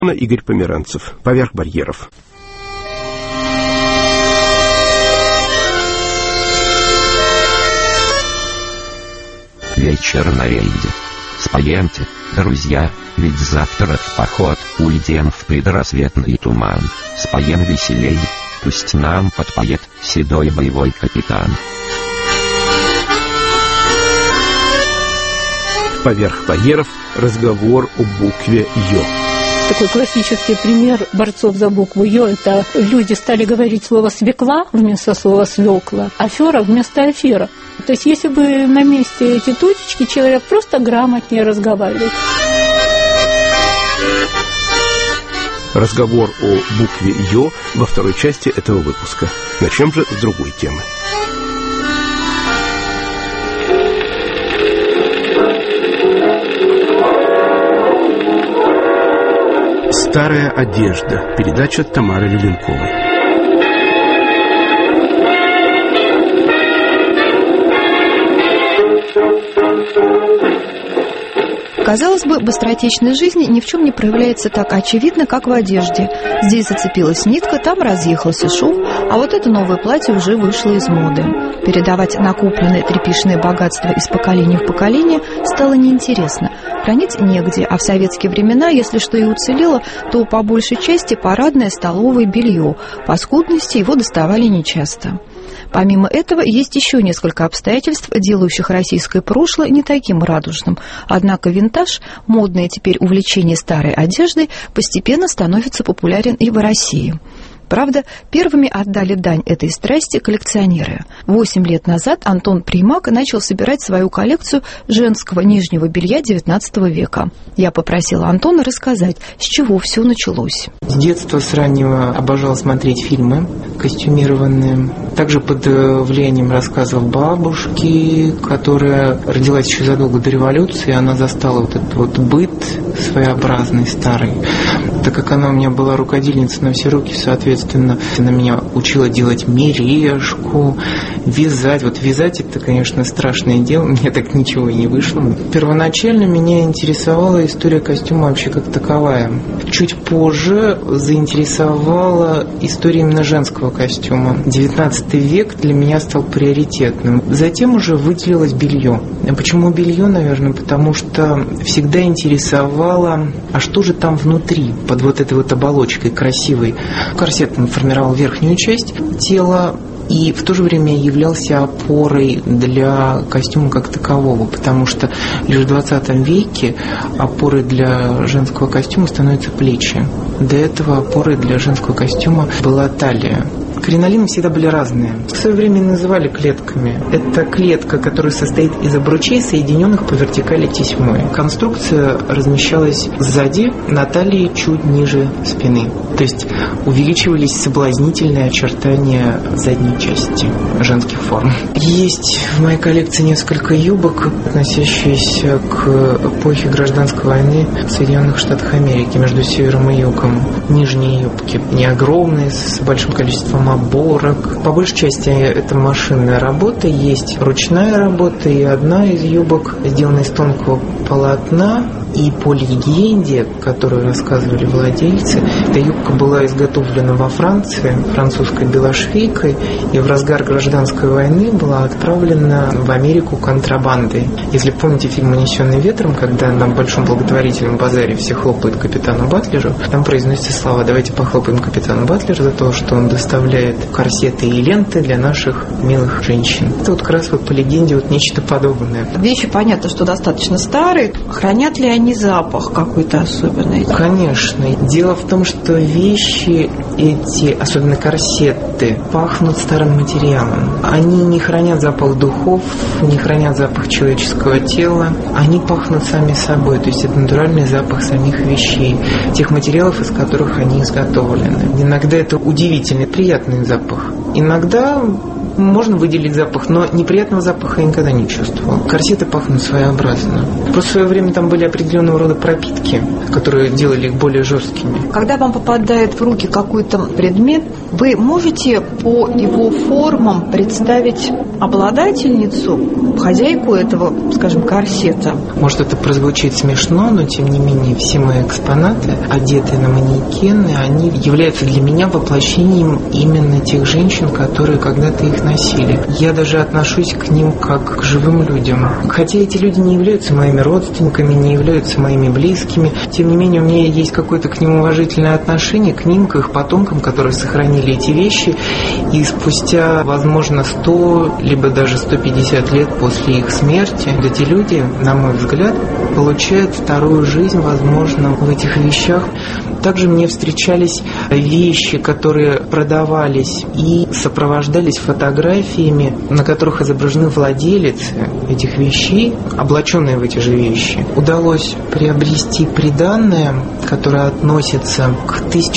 Игорь Померанцев. Поверх барьеров. Вечер на рейде. Споемте, друзья, ведь завтра в поход уйдем в предрассветный туман. Споем веселей, пусть нам подпоет седой боевой капитан. Поверх барьеров разговор о букве «Ё». Такой классический пример борцов за букву «Ё» – это люди стали говорить слово «свекла» вместо слова «свекла», «афера» вместо «афера». То есть если бы на месте эти точечки, человек просто грамотнее разговаривал. Разговор о букве «Ё» во второй части этого выпуска. Начнем же с другой темы. «Старая одежда». Передача Тамары Леленковой. Казалось бы, быстротечность жизни ни в чем не проявляется так очевидно, как в одежде. Здесь зацепилась нитка, там разъехался шов, а вот это новое платье уже вышло из моды. Передавать накопленные трепишные богатства из поколения в поколение стало неинтересно. Хранить негде, а в советские времена, если что и уцелело, то по большей части парадное столовое белье. По скудности его доставали нечасто. Помимо этого, есть еще несколько обстоятельств, делающих российское прошлое не таким радужным. Однако винтаж, модное теперь увлечение старой одеждой, постепенно становится популярен и в России. Правда, первыми отдали дань этой страсти коллекционеры. 8 лет назад Антон Примак начал собирать свою коллекцию женского нижнего белья XIX века. Я попросила Антона рассказать, с чего все началось. С детства, с раннего обожал смотреть фильмы костюмированные. Также под влиянием рассказов бабушки, которая родилась еще задолго до революции, она застала вот этот вот быт своеобразный, старый. Так как она у меня была рукодельница на все руки, соответственно, она меня учила делать мережку, вязать. Вот вязать — это, конечно, страшное дело, мне так ничего и не вышло. Первоначально меня интересовала история костюма вообще как таковая. Чуть позже заинтересовала история именно женского костюма. 19 век для меня стал приоритетным. Затем уже выделилось белье. Почему белье, наверное? Потому что всегда интересовало, а что же там внутри, под вот этой вот оболочкой красивой. Корсет формировал верхнюю часть тела и в то же время являлся опорой для костюма как такового, потому что лишь в 20 веке опорой для женского костюма становятся плечи. До этого опорой для женского костюма была талия. Кринолины всегда были разные. В свое время называли клетками. Это клетка, которая состоит из обручей, соединенных по вертикали тесьмой. Конструкция размещалась сзади, на талии чуть ниже спины. То есть увеличивались соблазнительные очертания задней части женских форм. Есть в моей коллекции несколько юбок, относящиеся к эпохе гражданской войны в Соединенных Штатах Америки между севером и югом. Нижние юбки не огромные, с большим количеством оборок. По большей части это машинная работа, есть ручная работа, и одна из юбок сделана из тонкого полотна. И по легенде, которую рассказывали владельцы, эта юбка была изготовлена во Франции французской белошвейкой и в разгар гражданской войны была отправлена в Америку контрабандой. Если помните фильм «Унесенный ветром», когда на большом благотворительном базаре все хлопают капитану Батлеру, там произносятся слова: «Давайте похлопаем капитану Батлеру за то, что он доставляет корсеты и ленты для наших милых женщин». Это вот как раз вот по легенде вот нечто подобное. Вещи, понятно, что достаточно старые. Хранят ли они запах какой-то особенный? Конечно. Дело в том, что вещи эти, особенно корсеты, пахнут старым материалом. Они не хранят запах духов, не хранят запах человеческого тела. Они пахнут сами собой. То есть это натуральный запах самих вещей, тех материалов, из которых они изготовлены. Иногда это удивительный, приятный запах. Иногда можно выделить запах, но неприятного запаха я никогда не чувствовал. Корсеты пахнут своеобразно. Просто в свое время там были определенного рода пропитки, которые делали их более жесткими. Когда вам попадает в руки какой-то предмет, вы можете по его формам представить обладательницу, хозяйку этого, скажем, корсета? Может, это прозвучит смешно, но тем не менее все мои экспонаты, одетые на манекены, они являются для меня воплощением именно тех женщин, которые когда-то их носили. Я даже отношусь к ним как к живым людям. Хотя эти люди не являются моими родственниками, не являются моими близкими, тем не менее у меня есть какое-то к ним уважительное отношение, к ним, к их потомкам, которые сохранили эти вещи, и спустя, возможно, 100, либо даже 150 лет после их смерти, эти люди, на мой взгляд, получают вторую жизнь, возможно, в этих вещах. Также мне встречались вещи, которые продавались и сопровождались фотографиями, на которых изображены владелицы этих вещей, облаченные в эти же вещи. Удалось приобрести приданное, которое относится к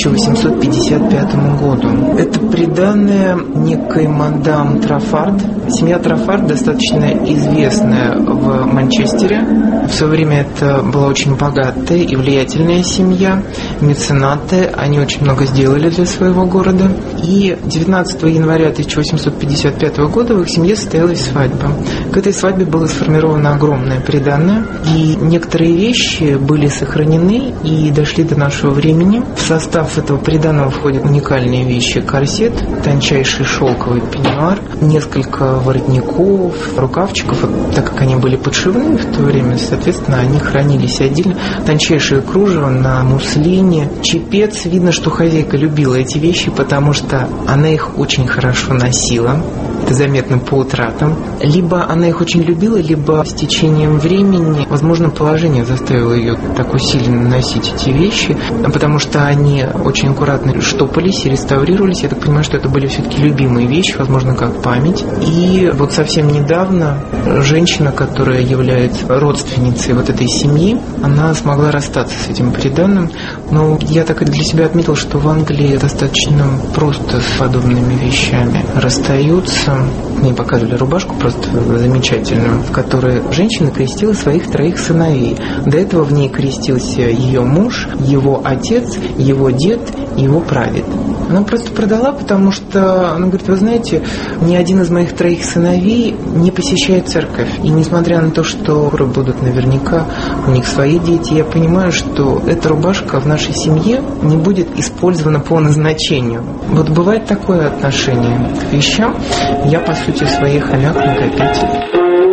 1855 году. Это приданное некой мадам Траффард. Семья Траффард достаточно известная в Манчестере. В свое время это была очень богатая и влиятельная семья, меценаты, они очень много сделали для своего города. И 19 января 1855 года в их семье состоялась свадьба. К этой свадьбе было сформировано огромное приданное, и некоторые вещи были сохранены и дошли до нашего времени. В состав этого приданного входят уникальные вещи: корсет, тончайший шелковый пеньюар, несколько воротников, рукавчиков, так как они были подшивные в то время, соответственно, они хранились отдельно. Тончайшее кружево на муслине, чепец. Видно, что хозяйка любила эти вещи, потому что она их очень хорошо носила. Это заметно по утратам. Либо она их очень любила, либо с течением времени, возможно, положение заставило ее так усиленно носить эти вещи, потому что они очень аккуратно штопались и реставрировались. Я так понимаю, что это были все-таки любимые вещи, возможно, как память. И вот совсем недавно женщина, которая является родственницей вот этой семьи, она смогла расстаться с этим приданным. Но я так и для себя отметил, что в Англии достаточно просто с подобными вещами расстаются. Мне показывали рубашку просто замечательную, в которой женщина крестила своих 3 сыновей. До этого в ней крестился ее муж, его отец, его дед и его прадед. Она просто продала, потому что она говорит: вы знаете, ни один из моих 3 сыновей не посещает церковь. И несмотря на то, что будут наверняка у них свои дети, я понимаю, что эта рубашка в нашей семье не будет использована по назначению. Вот бывает такое отношение к вещам. Я, по сути, своей хомяк-накопитель.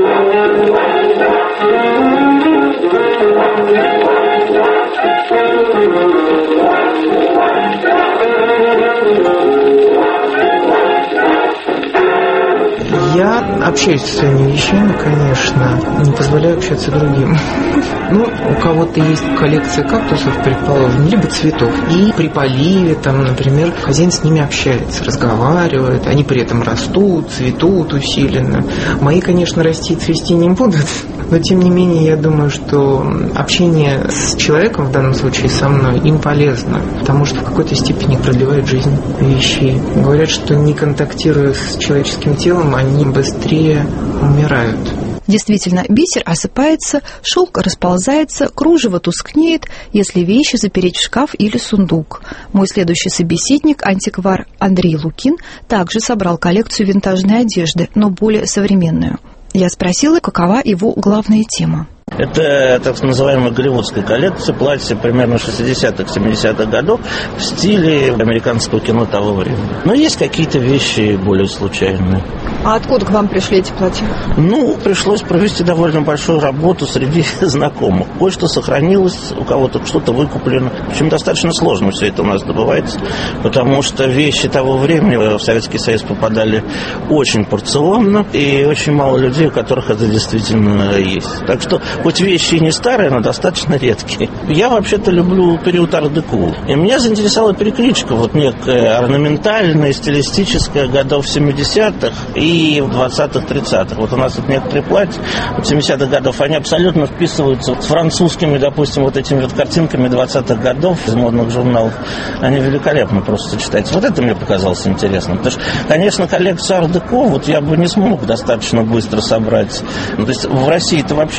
Я общаюсь со своими вещами, конечно, не позволяю общаться другим. Ну, у кого-то есть коллекция кактусов, предположим, либо цветов. И при поливе, там, например, хозяин с ними общается, разговаривает, они при этом растут, цветут усиленно. Мои, конечно, расти и цвести не будут, но, тем не менее, я думаю, что общение с человеком, в данном случае со мной, им полезно, потому что в какой-то степени продлевает жизнь вещей. Говорят, что не контактируя с человеческим телом, они быстрее умирают. Действительно, бисер осыпается, шелк расползается, кружево тускнеет, если вещи запереть в шкаф или сундук. Мой следующий собеседник, антиквар Андрей Лукин, также собрал коллекцию винтажной одежды, но более современную. Я спросила, какова его главная тема. Это так называемая голливудская коллекция, платья примерно 60-х, 70-х годов в стиле американского кино того времени. Но есть какие-то вещи более случайные. А откуда к вам пришли эти платья? Ну, пришлось провести довольно большую работу среди знакомых. Кое-что сохранилось, у кого-то что-то выкуплено. В общем, достаточно сложно все это у нас добывается, потому что вещи того времени в Советский Союз попадали очень порционно, и очень мало людей, у которых это действительно есть. Так что хоть вещи и не старые, но достаточно редкие. Я вообще-то люблю период ар-деко. И меня заинтересовала перекличка, вот некая орнаментальная, стилистическая годов 70-х и 20-х, 30-х. Вот у нас тут некоторые платья 70-х годов, они абсолютно вписываются с французскими, допустим, вот этими вот картинками 20-х годов из модных журналов. Они великолепно просто сочетаются. Вот это мне показалось интересным. Потому что, конечно, коллекцию ар-деко вот я бы не смог достаточно быстро собрать. Ну, то есть в России это вообще не было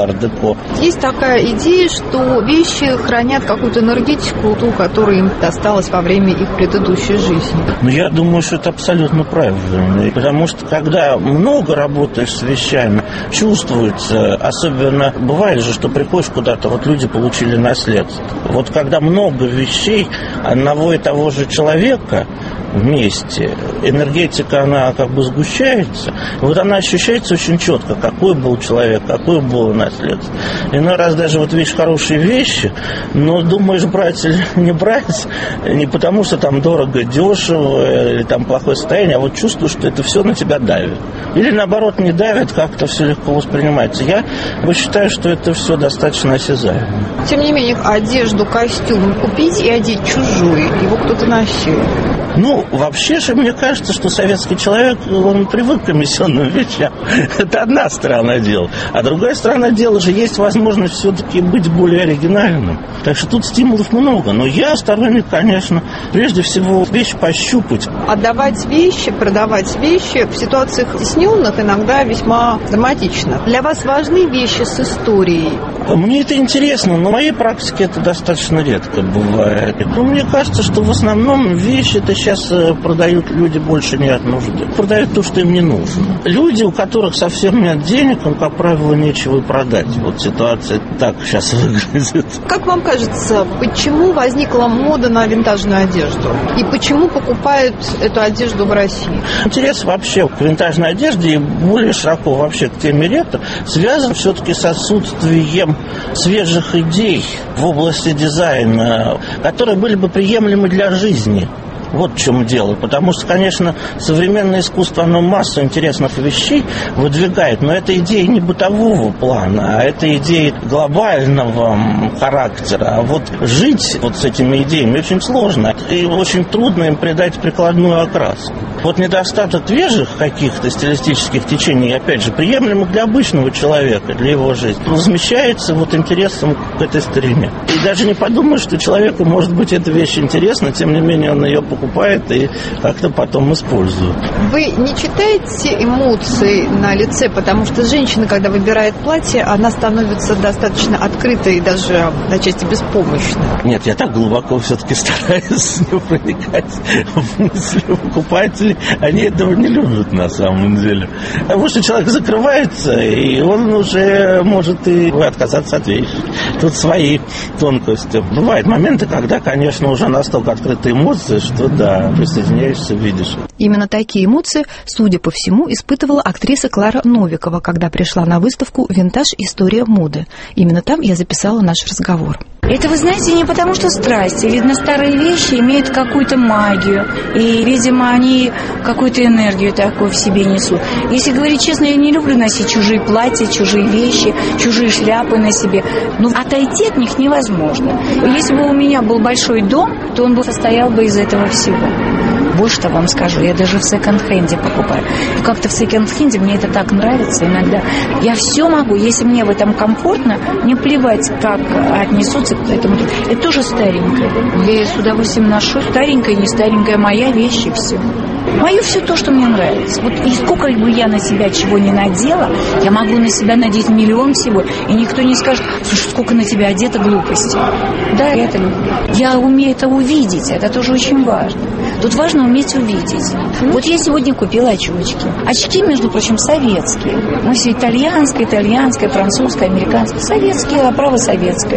арт-деко. Есть такая идея, что вещи хранят какую-то энергетику, ту, которая им досталась во время их предыдущей жизни. Но я думаю, что это абсолютно правильно. Потому что когда много работаешь с вещами, чувствуется, особенно бывает же, что приходишь куда-то, вот люди получили наследство. Вот когда много вещей одного и того же человека вместе, энергетика, она как бы сгущается, вот она ощущается очень четко, какой был человек, какое было наследство. Иной раз даже вот видишь хорошие вещи, но думаешь, брать или не брать, не потому что там дорого, дешево, или там плохое состояние, а вот чувствуешь, что это все на тебя давит. Или наоборот не давит, как-то все легко воспринимается. Я считаю, что это все достаточно осязаемо. Тем не менее, одежду, костюм купить и одеть чужой, его кто-то носил. Ну, вообще же, мне кажется, что советский человек, он привык к комиссионным вещам. Это одна сторона дела. А другая сторона дела же есть возможность все-таки быть более оригинальным. Так что тут стимулов много. Но я сторонник, конечно, прежде всего вещь пощупать. Отдавать вещи, продавать вещи в ситуациях стесненных иногда весьма драматично. Для вас важны вещи с историей? Мне это интересно, но в моей практике это достаточно редко бывает. Но мне кажется, что в основном вещи-то сейчас продают люди больше не от нужды. Продают то, что им не нужно. Люди, у которых совсем нет денег, им, как правило, нечего и продать. Вот ситуация так сейчас выглядит. Как вам кажется, почему возникла мода на винтажную одежду? И почему покупают эту одежду в России? Интерес вообще к винтажной одежде и более широко вообще к теме ретро связан все-таки с отсутствием свежих идей в области дизайна, которые были бы приемлемы для жизни. Вот в чем дело. Потому что, конечно, современное искусство, оно массу интересных вещей выдвигает, но это идеи не бытового плана, а это идеи глобального характера. А вот жить вот с этими идеями очень сложно, и очень трудно им придать прикладную окраску. Вот недостаток свежих каких-то стилистических течений, опять же, приемлемых для обычного человека, для его жизни, возмещается вот интересом к этой старине. И даже не подумаешь, что человеку, может быть, эта вещь интересна, тем не менее он ее покупает и как-то потом использует. Вы не читаете эмоции на лице, потому что женщина, когда выбирает платье, она становится достаточно открытой и даже отчасти беспомощной. Нет, я так глубоко все-таки стараюсь не проникать в мысли покупателей. Они этого не любят на самом деле. Потому что человек закрывается, и он уже может и отказаться от вещи. Тут свои тонкости. Бывают моменты, когда, конечно, уже настолько открытые эмоции, что да, присоединяешься, видишь. Именно такие эмоции, судя по всему, испытывала актриса Клара Новикова, когда пришла на выставку «Винтаж. История моды». Именно там я записала наш разговор. Это, вы знаете, не потому что страсть. Видно, старые вещи имеют какую-то магию. И, видимо, они какую-то энергию такую в себе несут. Если говорить честно, я не люблю носить чужие платья, чужие вещи, чужие шляпы на себе. Но отойти от них невозможно. Если бы у меня был большой дом, то он бы состоял бы из этого всего. Больше-то вам скажу, я даже в секонд-хенде покупаю. Как-то в секонд-хенде мне это так нравится иногда. Я все могу, если мне в этом комфортно, мне плевать, как отнесутся к этому. Это тоже старенькое. Я с удовольствием ношу. Старенькая, не старенькая, моя вещь и все. Мое все то, что мне нравится. Вот и сколько бы я на себя чего не надела, я могу на себя надеть миллион всего, и никто не скажет: слушай, сколько на тебя одето глупости. Да, я это люблю. Я умею это увидеть, это тоже очень важно. Тут важно уметь увидеть. Вот я сегодня купила очечки. Очки, между прочим, советские. Мы все итальянское, французское, американское. Советские, оправа советская.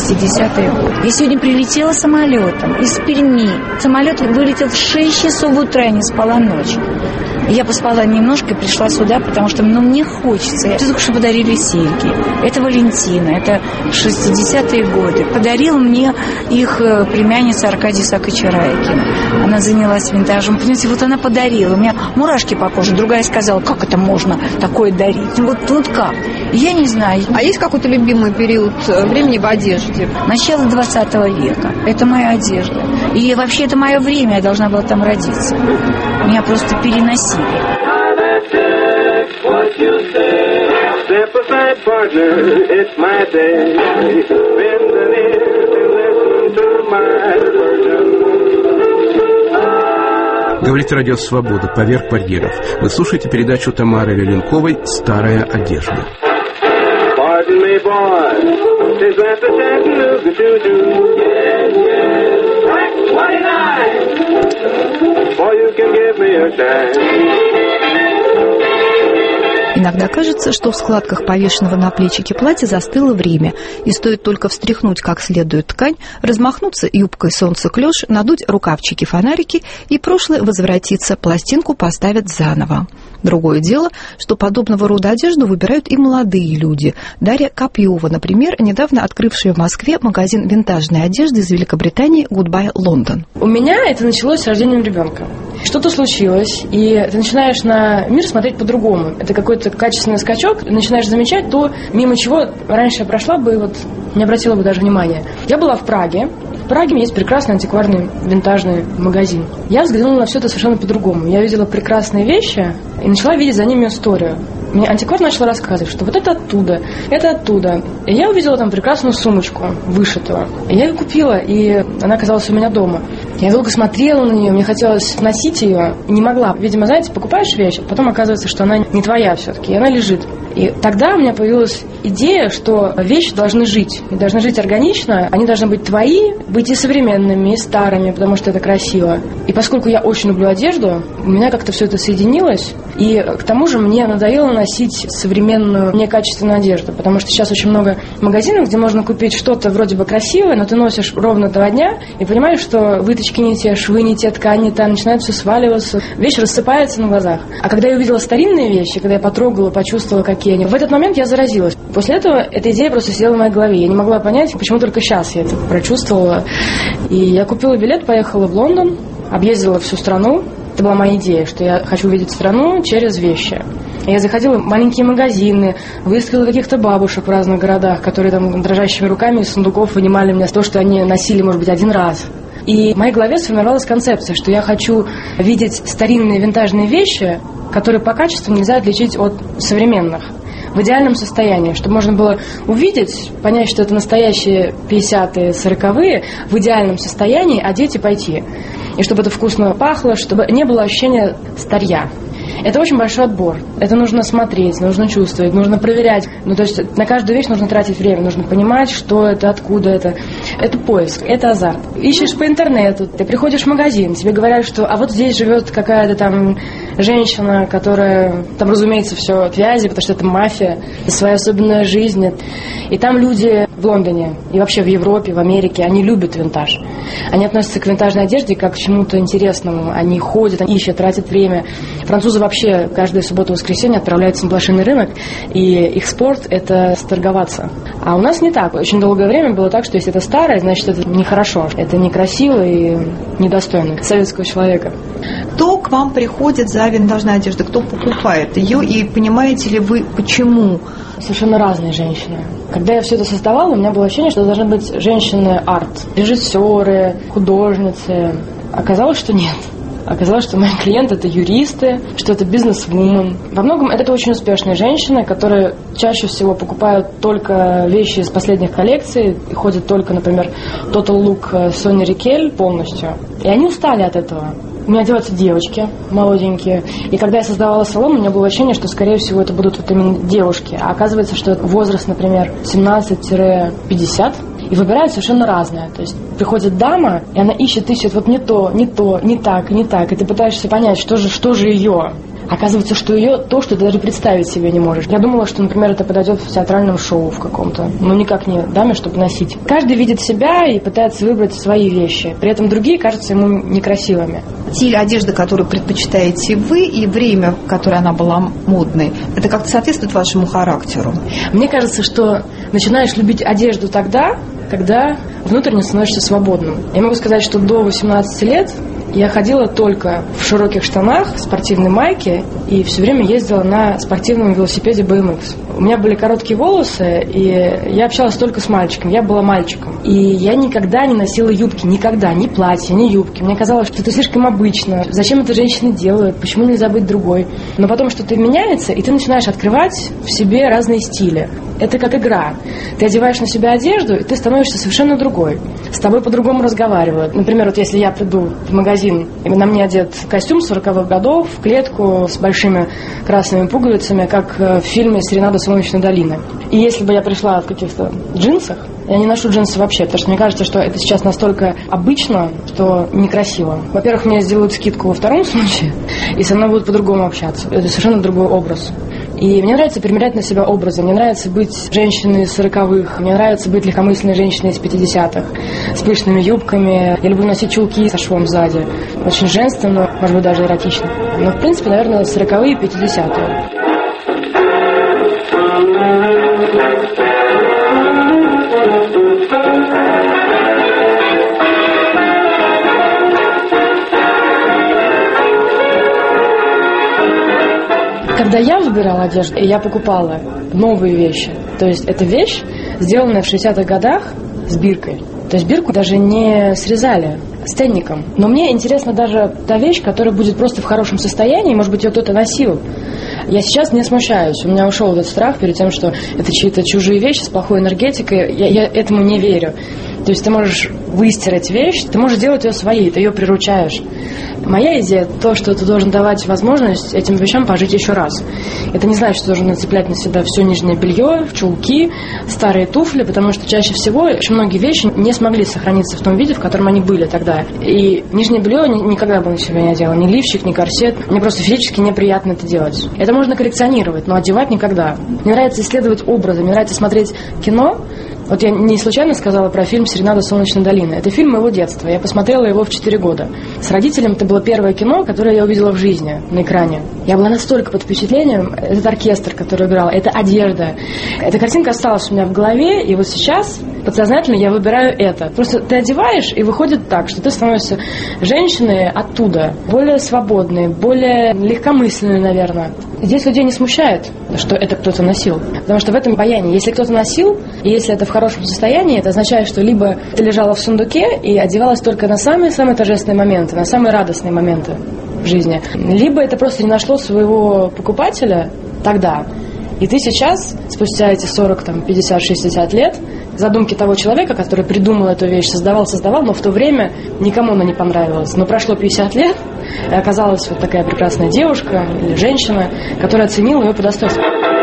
60-е годы. Я сегодня прилетела самолетом из Перми. Самолет вылетел в 6 часов утра, я не спала ночь. Я поспала немножко и пришла сюда, потому что мне хочется. Это только что подарили серьги. Это Валентина, это 60-е годы. Подарила мне их племянница Аркадия Саакачарайкина. Она занялась винтажем. Понимаете, вот она подарила. У меня мурашки по коже. Другая сказала: как это можно такое дарить? Вот как? Я не знаю. А есть какой-то любимый период времени в одежде? Начало 20 века. Это моя одежда. И вообще это мое время. Я должна была там родиться. Меня просто переносили. Говорит Радио Свобода, поверх барьеров. Вы слушаете передачу Тамары Леленковой «Старая одежда». Hey boy, is that the Chattanooga Choo-Choo? Yes, yes, track 29. Boy, you can give me a chance. Иногда кажется, что в складках повешенного на плечике платья застыло время, и стоит только встряхнуть как следует ткань, размахнуться юбкой солнцеклёш, надуть рукавчики-фонарики, и прошлое возвратится, пластинку поставят заново. Другое дело, что подобного рода одежду выбирают и молодые люди. Дарья Копьева, например, недавно открывшая в Москве магазин винтажной одежды из Великобритании Goodbye London. У меня это началось с рождением ребенка. Что-то случилось, и ты начинаешь на мир смотреть по-другому. Это какой-то качественный скачок, ты начинаешь замечать то, мимо чего раньше я прошла бы и вот не обратила бы даже внимания. Я была в Праге. В Праге есть прекрасный антикварный винтажный магазин. Я взглянула на все это совершенно по-другому. Я видела прекрасные вещи и начала видеть за ними историю. Мне антиквар начал рассказывать, что вот это оттуда. И я увидела там прекрасную сумочку, вышитую. И я ее купила, и она оказалась у меня дома. Я долго смотрела на нее, мне хотелось носить ее, не могла. Видимо, знаете, покупаешь вещь, а потом оказывается, что она не твоя все-таки, и она лежит. И тогда у меня появилась идея, что вещи должны жить. И должны жить органично, они должны быть твои, быть и современными, и старыми, потому что это красиво. И поскольку я очень люблю одежду, у меня как-то все это соединилось. И к тому же мне надоело носить современную, некачественную одежду, потому что сейчас очень много магазинов, где можно купить что-то вроде бы красивое, но ты носишь ровно 2 дня и понимаешь, что выточки не те, швы не те, ткань не та, начинает все сваливаться, вещь рассыпается на глазах. А когда я увидела старинные вещи, когда я потрогала, почувствовала, какие они, в этот момент я заразилась. После этого эта идея просто сидела в моей голове. Я не могла понять, почему только сейчас я это прочувствовала. И я купила билет, поехала в Лондон, объездила всю страну. Это была моя идея, что я хочу увидеть страну через вещи. Я заходила в маленькие магазины, выискивала каких-то бабушек в разных городах, которые там дрожащими руками из сундуков вынимали мне то, что они носили, может быть, 1 раз. И в моей голове сформировалась концепция, что я хочу видеть старинные винтажные вещи, которые по качеству нельзя отличить от современных, в идеальном состоянии, чтобы можно было увидеть, понять, что это настоящие 50-е, 40-е, в идеальном состоянии, одеть и пойти. И чтобы это вкусно пахло, чтобы не было ощущения старья. Это очень большой отбор. Это нужно смотреть, нужно чувствовать, нужно проверять. То есть на каждую вещь нужно тратить время, нужно понимать, что это, откуда это. Это поиск, это азарт. Ищешь по интернету, ты приходишь в магазин, тебе говорят, что а вот здесь живет какая-то там женщина, которая, там, разумеется, все от вязи, потому что это мафия, своя особенная жизнь. И там люди в Лондоне и вообще в Европе, в Америке, они любят винтаж. Они относятся к винтажной одежде как к чему-то интересному. Они ходят, они ищут, тратят время. Французы вообще каждую субботу и воскресенье отправляются на блошиный рынок, и их спорт – это сторговаться. А у нас не так. Очень долгое время было так, что если это старое, значит, это нехорошо, это некрасиво и недостойно советского человека. Кто к вам приходит за винтажной одеждой? Кто покупает ее? И понимаете ли вы, почему? Совершенно разные женщины. Когда я все это создавала, у меня было ощущение, что должны быть женщины-арт, режиссеры, художницы. Оказалось, что нет. Оказалось, что мои клиенты – это юристы, что это бизнес-вумен. Во многом это очень успешные женщины, которые чаще всего покупают только вещи из последних коллекций и ходят только, например, Total Look Сони Рикель полностью. И они устали от этого. У меня делаются девочки молоденькие. И когда я создавала салон, у меня было ощущение, что, скорее всего, это будут вот именно девушки. А оказывается, что возраст, например, 17-50. И выбирают совершенно разное. То есть приходит дама, и она ищет вот не то, не так. И ты пытаешься понять, что же ее. Оказывается, что ее то, что ты даже представить себе не можешь. Я думала, что, например, это подойдет в театральном шоу в каком-то. Но никак не даме, чтобы носить. Каждый видит себя и пытается выбрать свои вещи. При этом другие кажутся ему некрасивыми. Стиль одежды, которую предпочитаете вы, и время, в которое она была модной, это как-то соответствует вашему характеру? Мне кажется, что начинаешь любить одежду тогда, когда внутренне становишься свободным. Я могу сказать, что до 18 лет я ходила только в широких штанах, спортивной майке и все время ездила на спортивном велосипеде BMX. У меня были короткие волосы, и я общалась только с мальчиком. Я была мальчиком. И я никогда не носила юбки. Никогда. Ни платья, ни юбки. Мне казалось, что это слишком обычно. Зачем это женщины делают? Почему нельзя быть другой? Но потом что-то меняется, и ты начинаешь открывать в себе разные стили. это как игра. Ты одеваешь на себя одежду, и ты становишься совершенно другой. С тобой по-другому разговаривают. Например, вот если я приду в магазин, и на мне одет костюм 40-х годов, в клетку с большими красными пуговицами, как в фильме «Серенада солнечной долины». И если бы я пришла в каких-то джинсах, я не ношу джинсы вообще, потому что мне кажется, что это сейчас настолько обычно, что некрасиво. Во-первых, мне сделают скидку во втором случае, и со мной будут по-другому общаться. Это совершенно другой образ. И мне нравится примерять на себя образы. Мне нравится быть женщиной из 40-х. Мне нравится быть легкомысленной женщиной из 50-х. С пышными юбками. Я люблю носить чулки со швом сзади. Очень женственно, может быть, даже эротично. Но, в принципе, наверное, 40-е и 50-е. Когда я выбирала одежду, я покупала новые вещи. То есть это вещь, сделанная в 60-х годах с биркой. То есть бирку даже не срезали с ценником. Но мне интересна даже та вещь, которая будет просто в хорошем состоянии, может быть, ее кто-то носил. Я сейчас не смущаюсь. У меня ушел этот страх перед тем, что это чьи-то чужие вещи с плохой энергетикой. Я этому не верю. То есть ты можешь выстирать вещь, ты можешь делать ее своей, ты ее приручаешь. Моя идея – то, что ты должен давать возможность этим вещам пожить еще раз. Это не значит, что ты должен нацеплять на себя все нижнее белье, чулки, старые туфли, потому что чаще всего очень многие вещи не смогли сохраниться в том виде, в котором они были тогда. И нижнее белье никогда бы на себя не одела, ни лифчик, ни корсет. Мне просто физически неприятно это делать. Это можно коллекционировать, но одевать никогда. Мне нравится исследовать образы, мне нравится смотреть кино. Вот я не случайно сказала про фильм «Серенада солнечной долины». Это фильм моего детства. Я посмотрела его в 4 года. С родителем это было первое кино, которое я увидела в жизни на экране. Я была настолько под впечатлением. Этот оркестр, который играл, это одежда. Эта картинка осталась у меня в голове, и вот сейчас подсознательно я выбираю это. Просто ты одеваешь, и выходит так, что ты становишься женщиной оттуда, более свободной, более легкомысленной, наверное. Здесь людей не смущает, что это кто-то носил. Потому что в этом баяне, если кто-то носил, и если это в хорошем состоянии, это означает, что либо ты лежала в сундуке и одевалась только на самые-самые торжественные моменты, на самые радостные моменты в жизни, либо это просто не нашло своего покупателя тогда. И ты сейчас, спустя эти 40, 50, 60 лет, задумки того человека, который придумал эту вещь, создавал, но в то время никому она не понравилась. Но прошло 50 лет, и оказалась вот такая прекрасная девушка или женщина, которая оценила ее по достоинству.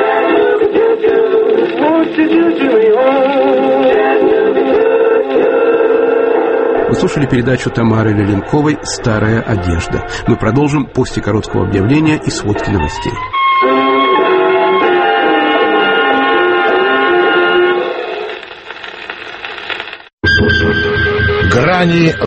Вы слушали передачу Тамары Леленковой «Старая одежда». Мы продолжим после короткого объявления и сводки новостей. Грани